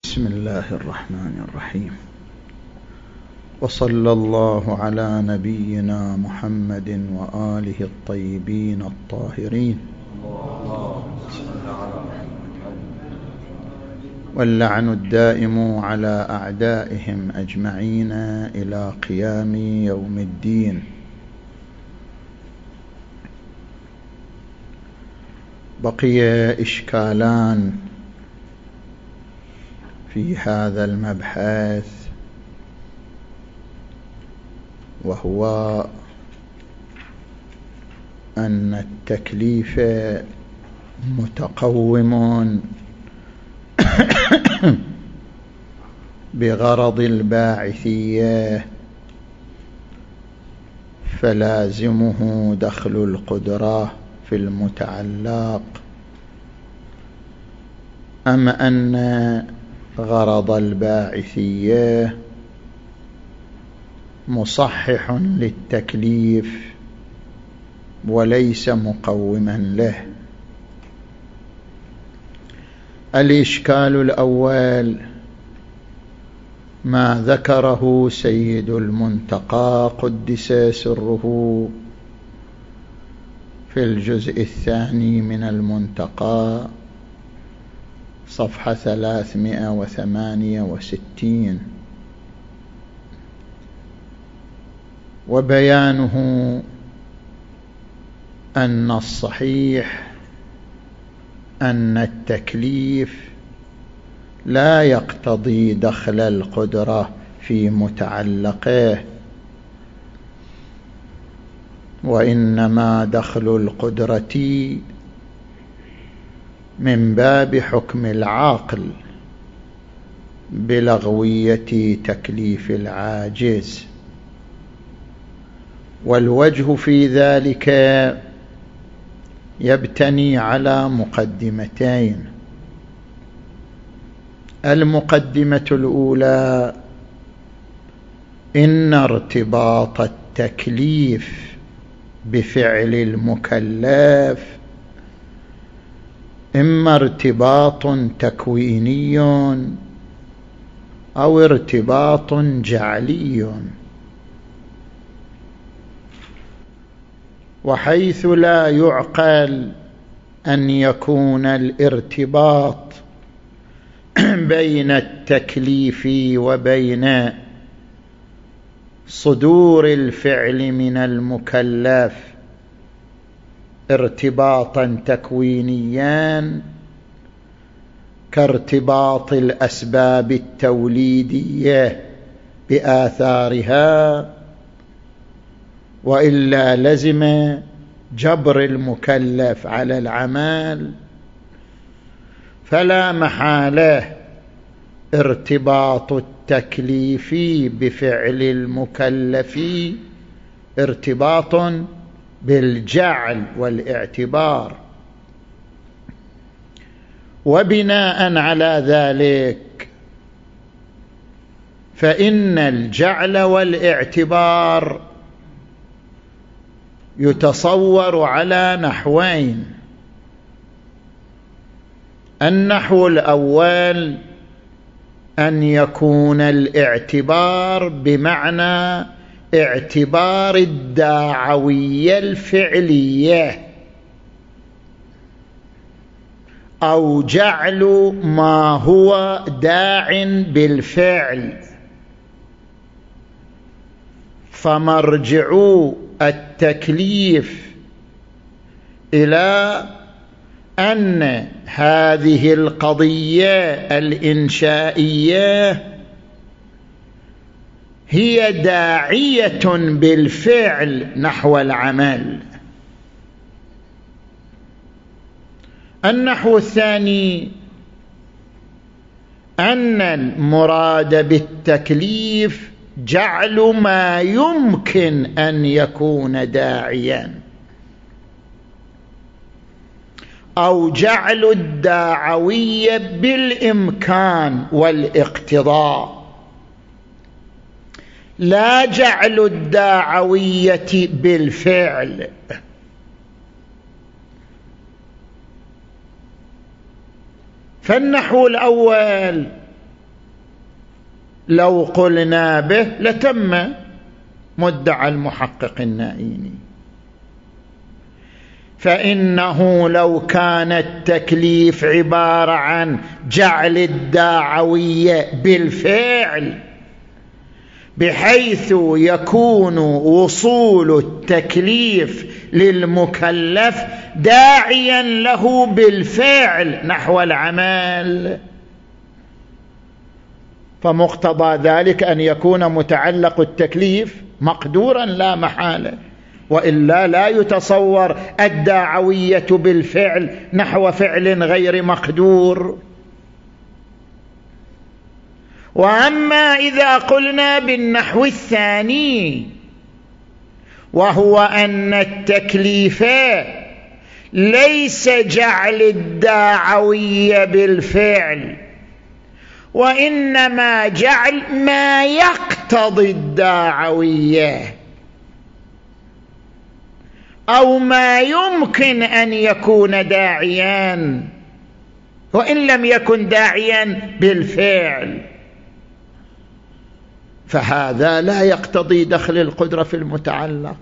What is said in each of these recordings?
بسم الله الرحمن الرحيم، وصلى الله على نبينا محمد وآله الطيبين الطاهرين، واللعن الدائم على أعدائهم أجمعين إلى قيام يوم الدين. بقي إشكالان في هذا المبحث، وهو أن التكليف متقوم بغرض الباعثية، فلازمه دخل القدرة في المتعلق، أم أن غرض الباعثية مصحح للتكليف وليس مقوما له. الإشكال الأول ما ذكره سيد المنتقى قدس سره في الجزء الثاني من المنتقى صفحة 368، وبيانه أن الصحيح أن التكليف لا يقتضي دخل القدرة في متعلقه، وإنما دخل القدرة من باب حكم العاقل بلغوية تكليف العاجز. والوجه في ذلك يبتني على مقدمتين. المقدمة الأولى: إن ارتباط التكليف بفعل المكلف إما ارتباط تكويني أو ارتباط جعلي، وحيث لا يعقل أن يكون الارتباط بين التكليف وبين صدور الفعل من المكلف ارتباطا تكوينيا كارتباط الأسباب التوليدية بآثارها، وإلا لزم جبر المكلف على العمل، فلا محالة ارتباط التكليف بفعل المكلف ارتباط بالجعل والاعتبار. وبناء على ذلك فإن الجعل والاعتبار يتصور على نحوين. النحو الأول أن يكون الاعتبار بمعنى اعتبار الداعوية الفعلية، أو جعل ما هو داع بالفعل، فمرجع التكليف إلى أن هذه القضية الإنشائية هي داعية بالفعل نحو العمل. النحو الثاني أن المراد بالتكليف جعل ما يمكن أن يكون داعيا، أو جعل الداعوية بالإمكان والاقتضاء، لا جعل الداعوية بالفعل. فالنحو الأول لو قلنا به لتم مدعى المحقق النائيني. فإنه لو كان التكليف عبارة عن جعل الداعوية بالفعل بحيث يكون وصول التكليف للمكلف داعيا له بالفعل نحو العمل، فمقتضى ذلك أن يكون متعلق التكليف مقدورا لا محالة، وإلا لا يتصور الداعوية بالفعل نحو فعل غير مقدور. وأما إذا قلنا بالنحو الثاني، وهو أن التكليف ليس جعل الداعوية بالفعل، وإنما جعل ما يقتضي الداعوية أو ما يمكن أن يكون داعيا وإن لم يكن داعيا بالفعل، فهذا لا يقتضي دخل القدرة في المتعلق.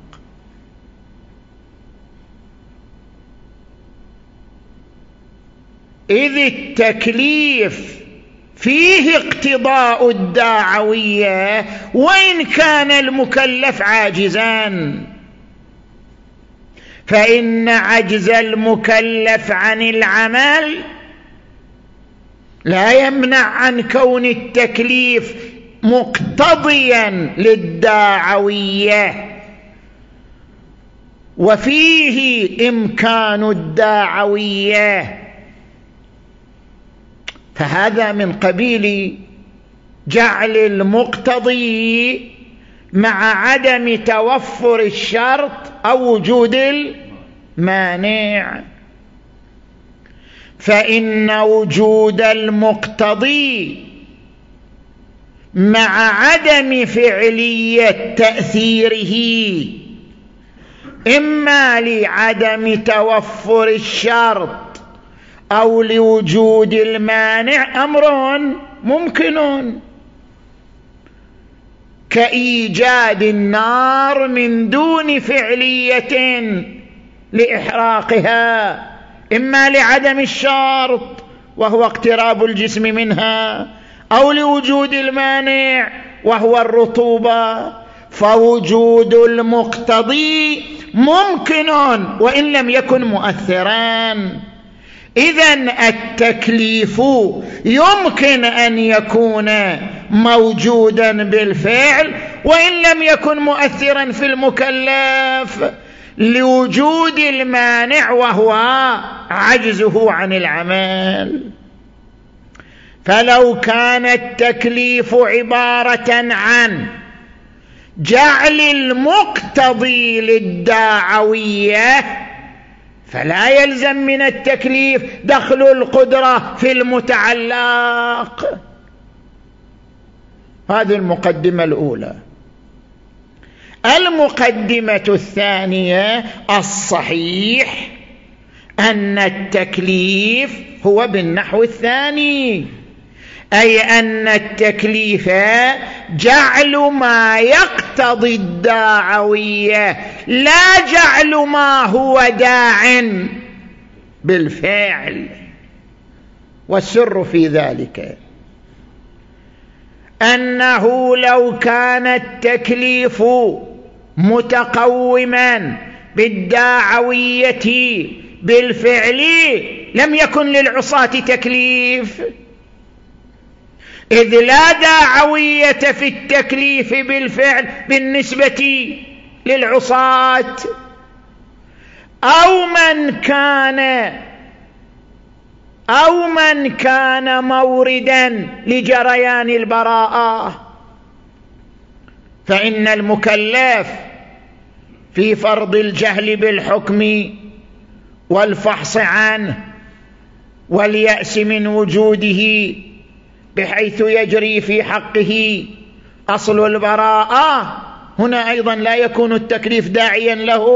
إذ التكليف فيه اقتضاء الداعوية وإن كان المكلف عاجزا، فإن عجز المكلف عن العمل لا يمنع عن كون التكليف مقتضيا للداعوية، وفيه إمكان الداعوية، فهذا من قبيل جعل المقتضي مع عدم توفر الشرط أو وجود المانع. فإن وجود المقتضي مع عدم فعلية تأثيره إما لعدم توفر الشرط أو لوجود المانع أمر ممكن، كإيجاد النار من دون فعلية لإحراقها، إما لعدم الشرط وهو اقتراب الجسم منها، أو لوجود المانع وهو الرطوبة. فوجود المقتضي ممكن وإن لم يكن مؤثرا. إذن التكليف يمكن أن يكون موجودا بالفعل وإن لم يكن مؤثرا في المكلف لوجود المانع وهو عجزه عن العمل. فلو كان التكليف عبارة عن جعل المقتضي للداعوية فلا يلزم من التكليف دخل القدرة في المتعلق. هذه المقدمة الأولى. المقدمة الثانية: الصحيح أن التكليف هو بالنحو الثاني، أي أن التكليف جعل ما يقتضي الداعوية لا جعل ما هو داع بالفعل. والسر في ذلك أنه لو كان التكليف متقوما بالداعوية بالفعل لم يكن للعصاة تكليف، إذ لا داعوية في التكليف بالفعل بالنسبة للعصاة. أو من كان موردا لجريان البراءة، فإن المكلف في فرض الجهل بالحكم والفحص عنه واليأس من وجوده بحيث يجري في حقه أصل البراءة، هنا أيضا لا يكون التكليف داعيا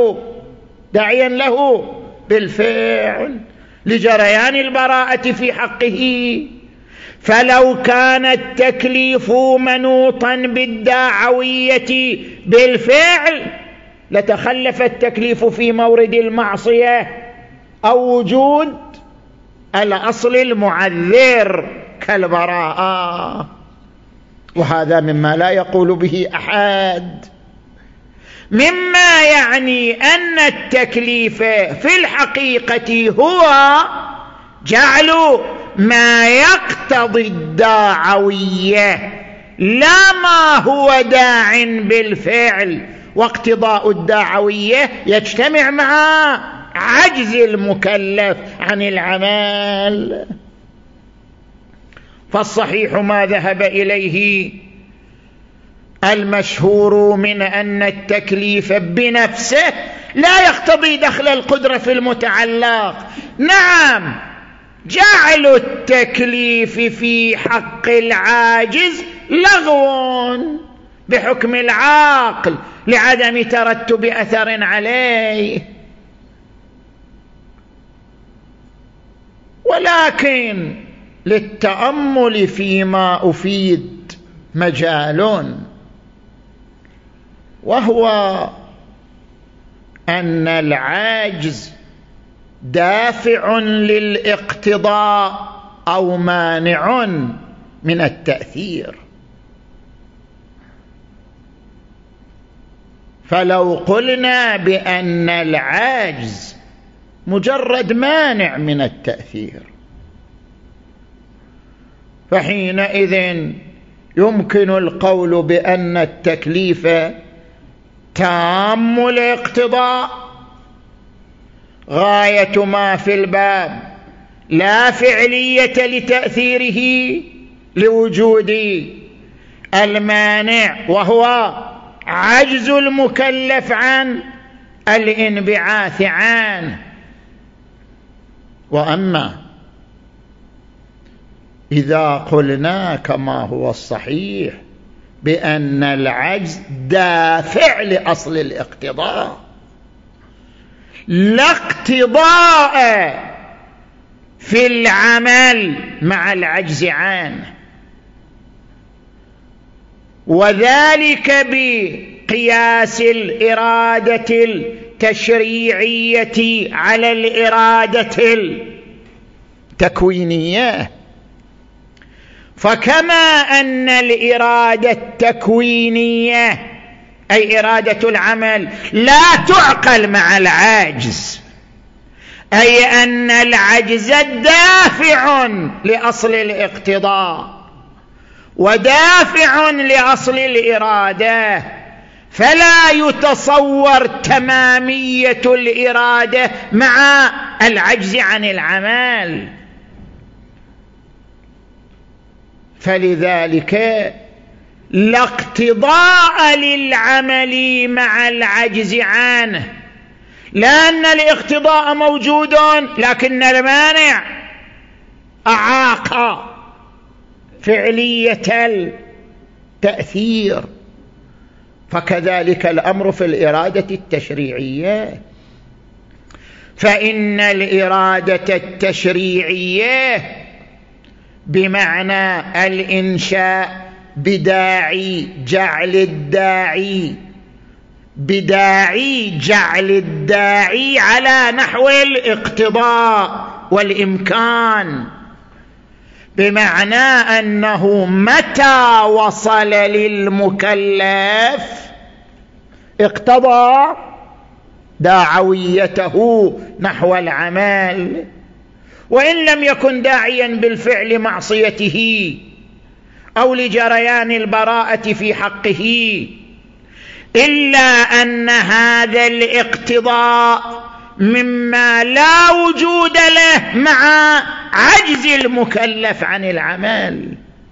له بالفعل لجريان البراءة في حقه. فلو كان التكليف منوطا بالداعوية بالفعل لتخلف التكليف في مورد المعصية أو وجود الأصل المعذر كالبراءة، وهذا مما لا يقول به أحد، مما يعني أن التكليف في الحقيقة هو جعل ما يقتضي الداعوية لا ما هو داع بالفعل، واقتضاء الداعوية يجتمع مع عجز المكلف عن العمل. فالصحيح ما ذهب إليه المشهور من أن التكليف بنفسه لا يقتضي دخل القدرة في المتعلق. نعم، جعل التكليف في حق العاجز لغو بحكم العاقل لعدم ترتب أثر عليه، ولكن للتأمل فيما أفيد مجال، وهو أن العاجز دافع للاقتضاء أو مانع من التأثير. فلو قلنا بأن العاجز مجرد مانع من التأثير فحينئذ يمكن القول بأن التكليف تام الاقتضاء غاية ما في الباب، لا فعلية لتأثيره لوجود المانع وهو عجز المكلف عن الانبعاث عنه. وأما إذا قلنا كما هو الصحيح بأن العجز دافع لأصل الاقتضاء لا اقتضاء في العمل مع العجز عنه، وذلك بقياس الإرادة التشريعية على الإرادة التكوينية. فكما أن الإرادة التكوينية أي إرادة العمل لا تعقل مع العاجز، أي أن العجز دافع لأصل الاقتضاء ودافع لأصل الإرادة، فلا يتصور تمامية الإرادة مع العجز عن العمل. فلذلك لا اقتضاء للعمل مع العجز عنه، لأن الاقتضاء موجود لكن المانع أعاق فعلية التأثير. فكذلك الأمر في الإرادة التشريعية، فإن الإرادة التشريعية بمعنى الإنشاء بداعي جعل الداعي على نحو الاقتضاء والإمكان، بمعنى أنه متى وصل للمكلف اقتضى داعويته نحو العمل، وإن لم يكن داعيا بالفعل معصيته أو لجريان البراءة في حقه، إلا أن هذا الاقتضاء مما لا وجود له مع عجز المكلف عن العمل.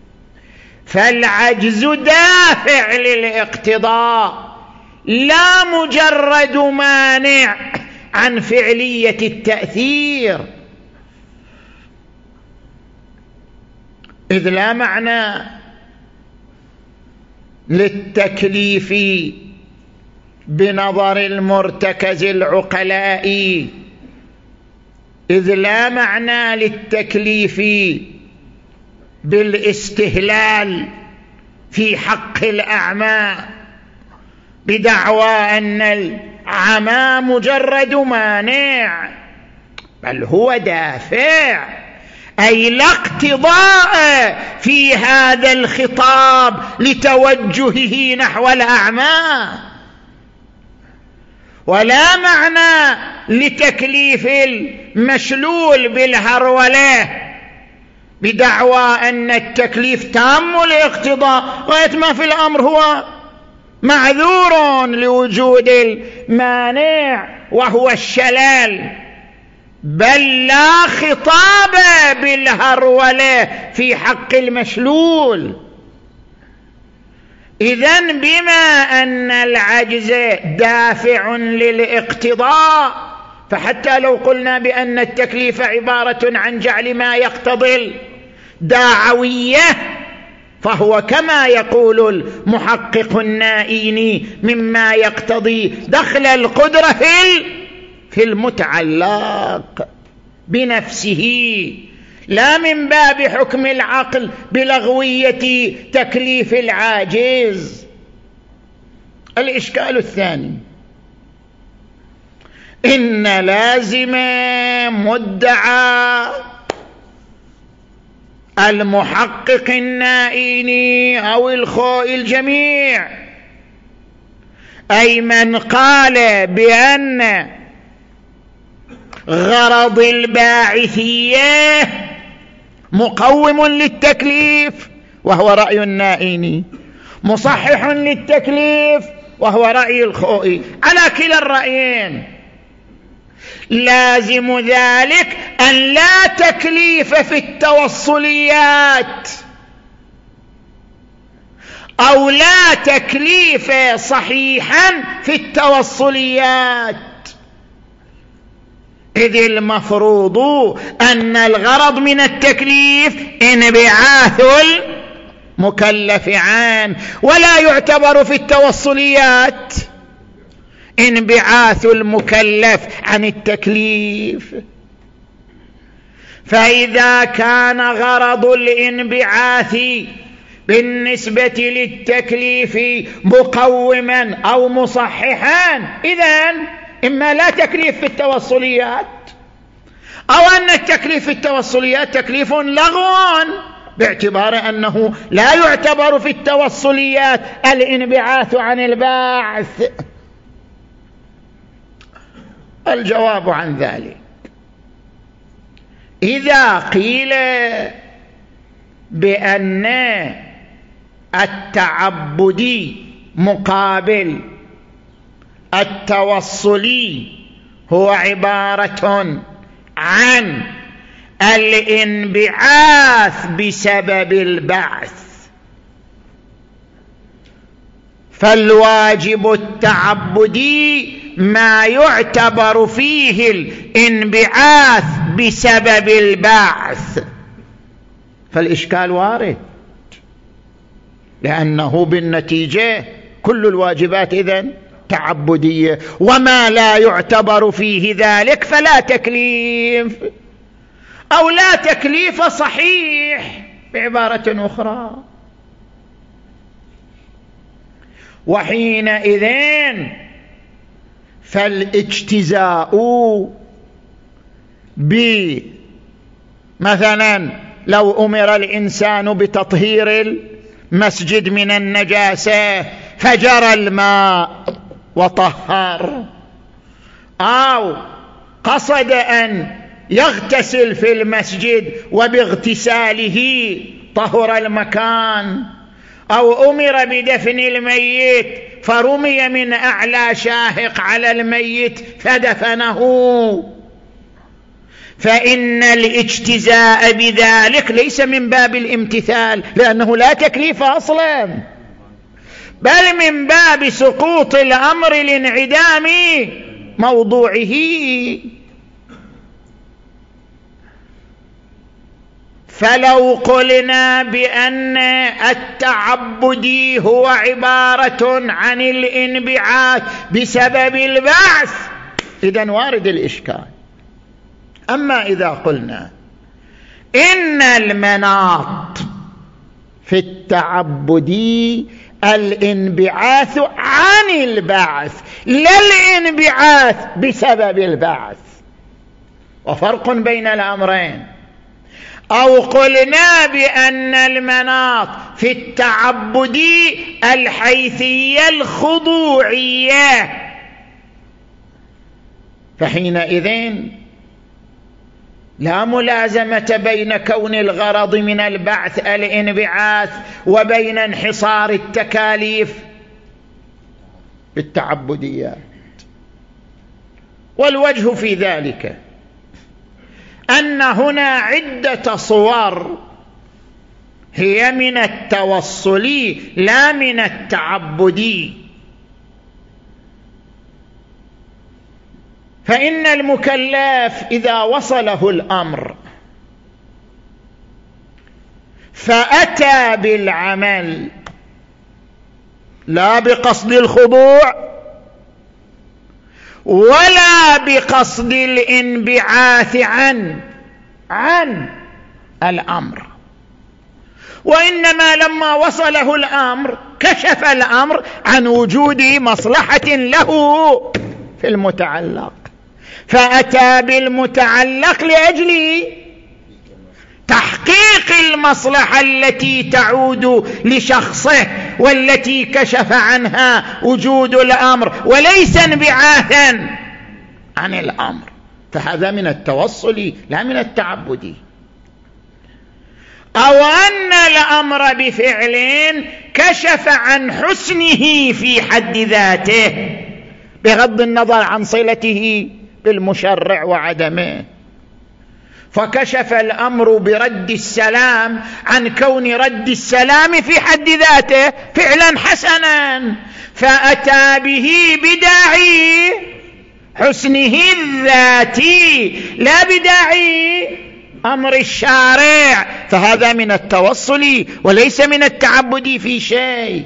فالعجز دافع للاقتضاء لا مجرد مانع عن فعلية التأثير، إذ لا معنى للتكليف بنظر المرتكز العقلاء، إذ لا معنى للتكليف بالاستهلال في حق الأعمى بدعوى أن العمى مجرد مانع، بل هو دافع، أي لا اقتضاء في هذا الخطاب لتوجهه نحو الأعمى، ولا معنى لتكليف المشلول بالهرولة بدعوى أن التكليف تام الاقتضاء، غاية ما في الأمر هو معذور لوجود المانع وهو الشلال، بل لا خطاب بالهرولة في حق المشلول. إذن بما أن العجز دافع للاقتضاء، فحتى لو قلنا بأن التكليف عبارة عن جعل ما يقتضي الداعوية، فهو كما يقول المحقق النائيني مما يقتضي دخل القدرة في المتعلق بنفسه، لا من باب حكم العقل بلغوية تكليف العاجز. الإشكال الثاني: إن لازم مدعى المحقق النائيني أو الخوئي الجميع، أي من قال بأن غرض الباعثية مقوم للتكليف وهو رأي النائيني، مصحح للتكليف وهو رأي الخوئي، على كلا الرأيين لازم ذلك أن لا تكليف في التوصليات، أو لا تكليف صحيحا في التوصليات، إذ المفروض أن الغرض من التكليف انبعاث المكلف عنه، ولا يعتبر في التوصليات انبعاث المكلف عن التكليف. فإذا كان غرض الانبعاث بالنسبة للتكليف مقوما أو مصححا، إذن إما لا تكليف في التوصليات، أو أن التكليف في التوصليات تكليف لغو، باعتبار أنه لا يعتبر في التوصليات الانبعاث عن البعث. الجواب عن ذلك: إذا قيل بأن التعبدي مقابل التوصلي هو عبارة عن الانبعاث بسبب البعث، فالواجب التعبدي ما يعتبر فيه الانبعاث بسبب البعث، فالإشكال وارد، لأنه بالنتيجة كل الواجبات إذن تعبدية، وما لا يعتبر فيه ذلك فلا تكليف، أو لا تكليف صحيح بعبارة أخرى. وحينئذ فالاجتزاء مثلا لو أمر الإنسان بتطهير المسجد من النجاسة فجرى الماء وطهر، أو قصد أن يغتسل في المسجد وباغتساله طهر المكان، أو أمر بدفن الميت فرمي من أعلى شاهق على الميت فدفنه، فإن الاجتزاء بذلك ليس من باب الامتثال، لأنه لا تكليف أصلا، بل من باب سقوط الأمر لانعدام موضوعه. فلو قلنا بأن التعبدي هو عبارة عن الانبعاث بسبب البعث، إذن وارد الإشكال. أما إذا قلنا إن المناط في التعبدي الانبعاث عن البعث، لا الانبعاث بسبب البعث، وفرق بين الأمرين. أو قلنا بأن المناط في التعبدي الحيثية الخضوعية، فحينئذ لا ملازمة بين كون الغرض من البعث الانبعاث وبين انحصار التكاليف بالتعبديات. والوجه في ذلك أن هنا عدة صور هي من التوصلي لا من التعبدي. فإن المكلف إذا وصله الأمر فأتى بالعمل لا بقصد الخضوع ولا بقصد الانبعاث عن الأمر، وإنما لما وصله الأمر كشف الأمر عن وجود مصلحة له في المتعلق، فأتى بالمتعلق لأجل تحقيق المصلحة التي تعود لشخصه والتي كشف عنها وجود الأمر، وليس انبعاثا عن الأمر. فهذا من التوصل لا من التعبدي. أو أن الأمر بفعل كشف عن حسنه في حد ذاته بغض النظر عن صلته بالمشرع وعدمه، فكشف الأمر برد السلام عن كون رد السلام في حد ذاته فعلا حسنا، فأتى به بداعي حسنه الذاتي لا بداعي أمر الشارع، فهذا من التوصل وليس من التعبد في شيء.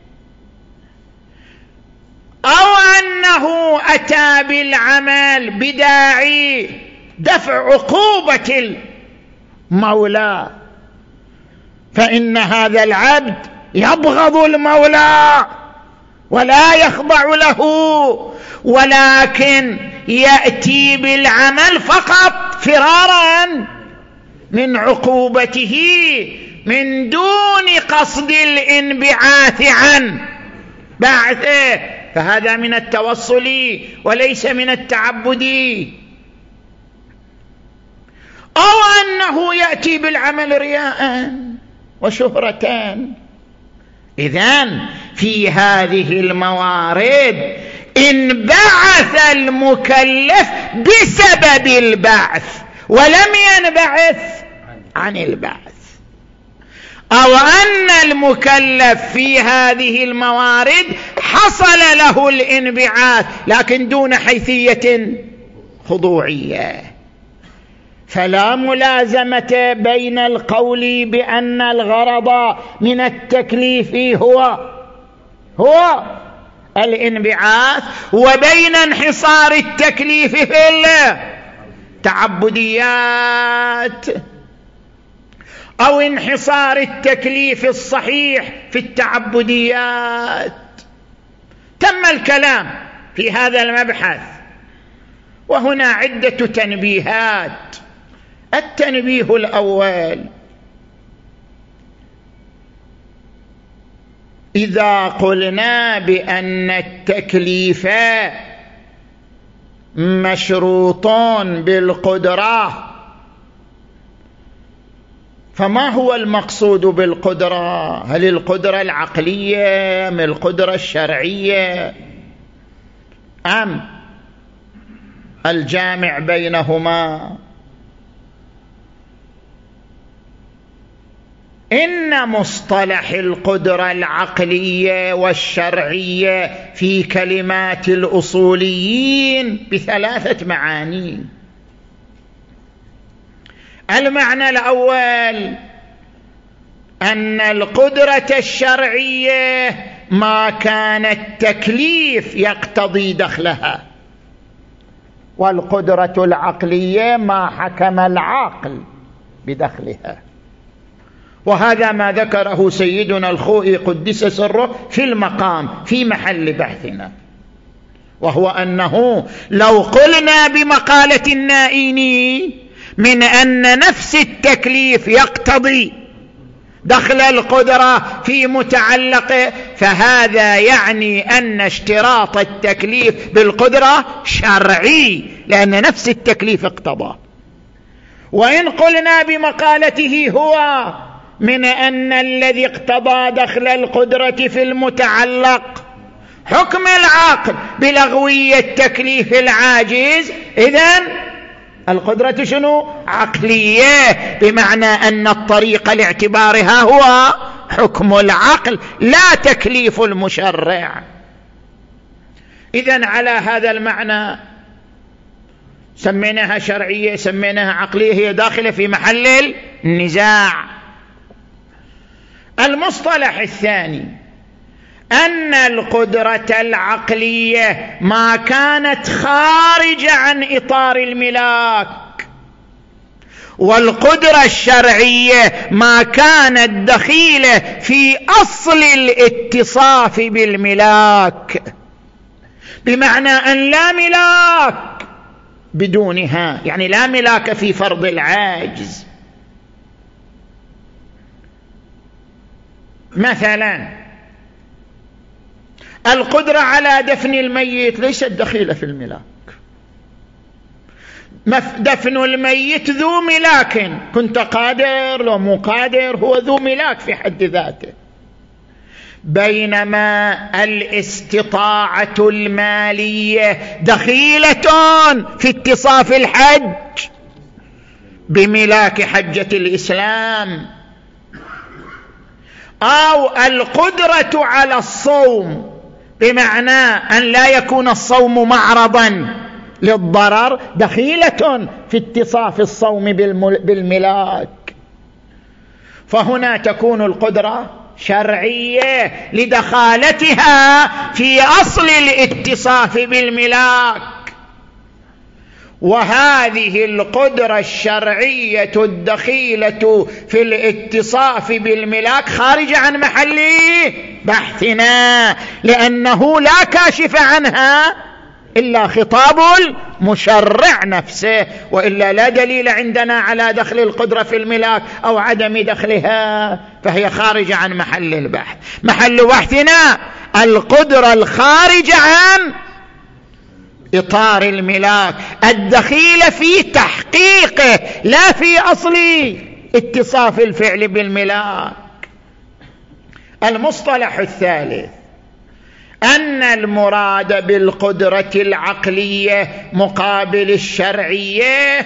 أو أنه أتى بالعمل بداعي دفع عقوبة المولى، فإن هذا العبد يبغض المولى ولا يخضع له، ولكن يأتي بالعمل فقط فرارا من عقوبته من دون قصد الانبعاث عن بعثه، فهذا من التوصل وليس من التعبدي. أو أنه يأتي بالعمل رياء وشهرة. إذن في هذه الموارد انبعث المكلف بسبب البعث ولم ينبعث عن البعث. أو أن المكلف في هذه الموارد حصل له الانبعاث لكن دون حيثية خضوعية. فلا ملازمة بين القول بأن الغرض من التكليف هو الانبعاث وبين انحصار التكليف في التعبديات أو انحصار التكليف الصحيح في التعبديات. تم الكلام في هذا المبحث، وهنا عدة تنبيهات. التنبيه الأول: إذا قلنا بأن التكليف مشروط بالقدرة، فما هو المقصود بالقدرة؟ هل القدرة العقلية أم القدرة الشرعية أم الجامع بينهما؟ إن مصطلح القدرة العقلية والشرعية في كلمات الأصوليين بثلاثة معاني. المعنى الأول أن القدرة الشرعية ما كان التكليف يقتضي دخلها، والقدرة العقلية ما حكم العقل بدخلها. وهذا ما ذكره سيدنا الخوئي قدس سره في المقام في محل بحثنا، وهو أنه لو قلنا بمقالة النائيني من أن نفس التكليف يقتضي دخل القدرة في متعلقه، فهذا يعني أن اشتراط التكليف بالقدرة شرعي، لأن نفس التكليف اقتضى. وإن قلنا بمقالته هو من أن الذي اقتضى دخل القدرة في المتعلق حكم العقل بلغوية تكليف العاجز، إذن القدرة شنو؟ عقلية، بمعنى أن الطريق لاعتبارها هو حكم العقل لا تكليف المشرع. إذن على هذا المعنى سميناها شرعية سميناها عقلية، هي داخلة في محل النزاع. المصطلح الثاني أن القدرة العقلية ما كانت خارجة عن إطار الملاك، والقدرة الشرعية ما كانت دخيلة في أصل الاتصاف بالملاك، بمعنى أن لا ملاك بدونها، يعني لا ملاك في فرض العاجز. مثلا القدرة على دفن الميت ليست دخيلة في الملاك، دفن الميت ذو ملاك، كنت قادر لو مو قادر هو ذو ملاك في حد ذاته، بينما الاستطاعة المالية دخيلة في اتصاف الحج بملاك حجة الإسلام. أو القدرة على الصوم بمعنى أن لا يكون الصوم معرضا للضرر دخيلة في اتصاف الصوم بالملاك، فهنا تكون القدرة شرعية لدخالتها في أصل الاتصاف بالملاك. وهذه القدرة الشرعية الدخيلة في الاتصاف بالملاك خارج عن محل بحثنا، لأنه لا كاشف عنها إلا خطاب المشرع نفسه، وإلا لا دليل عندنا على دخل القدرة في الملاك أو عدم دخلها، فهي خارجة عن محل البحث. محل بحثنا القدرة الخارجة عن إطار الملاك الدخيلة في تحقيقه لا في أصل اتصاف الفعل بالملاك. المصطلح الثالث أن المراد بالقدرة العقلية مقابل الشرعية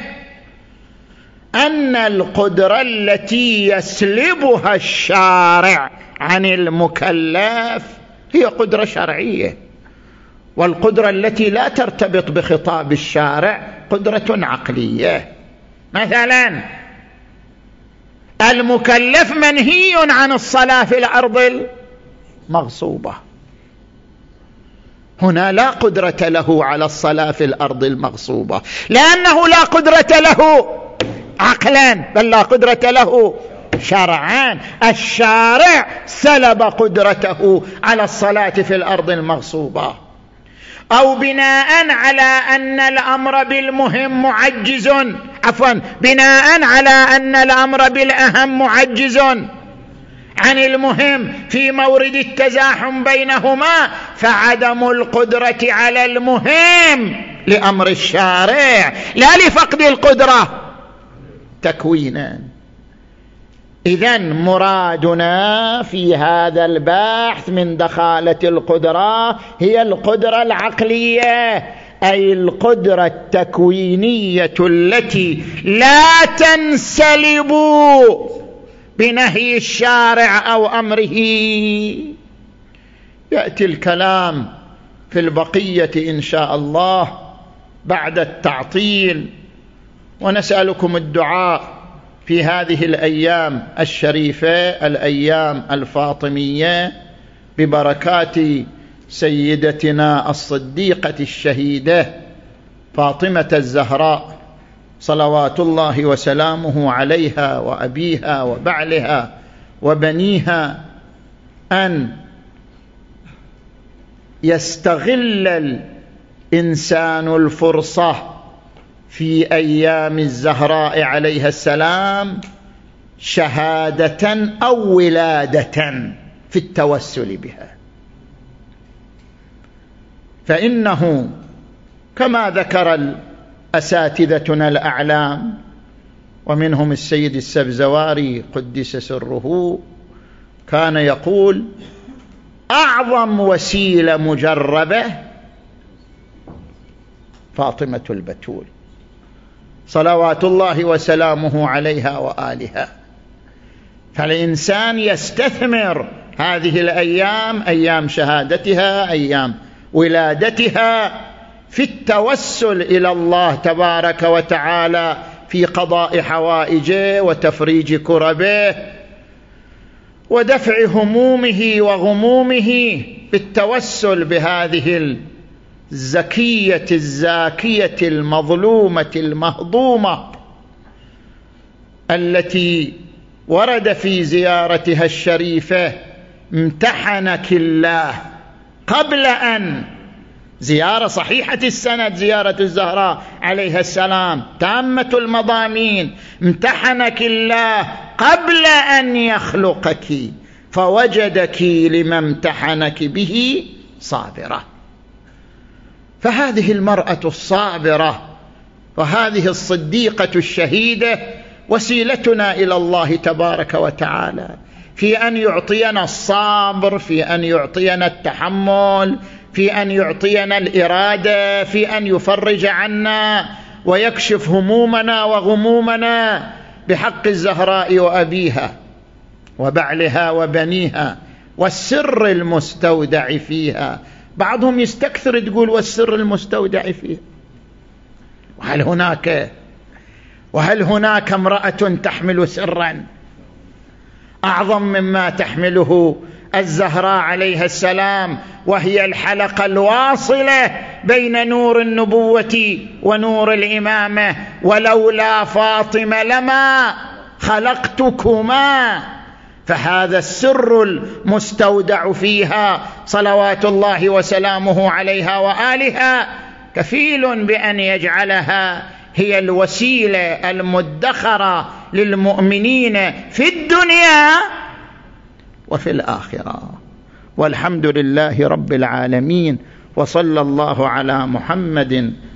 أن القدرة التي يسلبها الشارع عن المكلف هي قدرة شرعية، والقدرة التي لا ترتبط بخطاب الشارع قدرة عقلية. مثلا المكلف منهي عن الصلاة في الأرض المغصوبة، هنا لا قدرة له على الصلاة في الأرض المغصوبة، لأنه لا قدرة له عقلا بل لا قدرة له شرعا. الشارع سلب قدرته على الصلاة في الأرض المغصوبة. أو بناء على أن الأمر بالمهم معجز، بناء على أن الأمر بالأهم معجز عن المهم في مورد التزاحم بينهما، فعدم القدرة على المهم لأمر الشارع لا لفقد القدرة تكوينا. إذن مرادنا في هذا البحث من دخالة القدرة هي القدرة العقلية، أي القدرة التكوينية التي لا تنسلب بنهي الشارع أو أمره. يأتي الكلام في البقية إن شاء الله بعد التعطيل، ونسألكم الدعاء في هذه الأيام الشريفة الأيام الفاطمية ببركات سيدتنا الصديقة الشهيدة فاطمة الزهراء صلوات الله وسلامه عليها وأبيها وبعلها وبنيها أن يستغل الإنسان الفرصة في أيام الزهراء عليها السلام شهادة أو ولادة في التوسل بها. فإنه كما ذكر أساتذتنا الأعلام ومنهم السيد السبزواري قدس سره، كان يقول: أعظم وسيلة مجربة فاطمة البتول صلوات الله وسلامه عليها وآلها. فالإنسان يستثمر هذه الأيام، أيام شهادتها، أيام ولادتها، في التوسل إلى الله تبارك وتعالى في قضاء حوائجه وتفريج كربه ودفع همومه وغمومه، بالتوسل بهذه الزكية الزاكية المظلومة المهضومة التي ورد في زيارتها الشريفة: امتحنك الله قبل أن، زيارة صحيحة السند، زيارة الزهراء عليها السلام تامة المضامين، امتحنك الله قبل أن يخلقك فوجدك لما امتحنك به صابرة. فهذه المرأة الصابرة وهذه الصديقة الشهيدة وسيلتنا إلى الله تبارك وتعالى في أن يعطينا الصبر، في أن يعطينا التحمل، في أن يعطينا الإرادة، في أن يفرج عنا ويكشف همومنا وغمومنا بحق الزهراء وأبيها وبعلها وبنيها والسر المستودع فيها. بعضهم يستكثر تقول والسر المستودع فيها، وهل هناك امرأة تحمل سرا أعظم مما تحمله الزهراء عليها السلام، وهي الحلقة الواصلة بين نور النبوة ونور الإمامة؟ ولولا فاطمة لما خلقتكما. فهذا السر المستودع فيها صلوات الله وسلامه عليها وآلها كفيل بأن يجعلها هي الوسيلة المدخرة للمؤمنين في الدنيا وفي الآخرة. والحمد لله رب العالمين، وصلى الله على محمد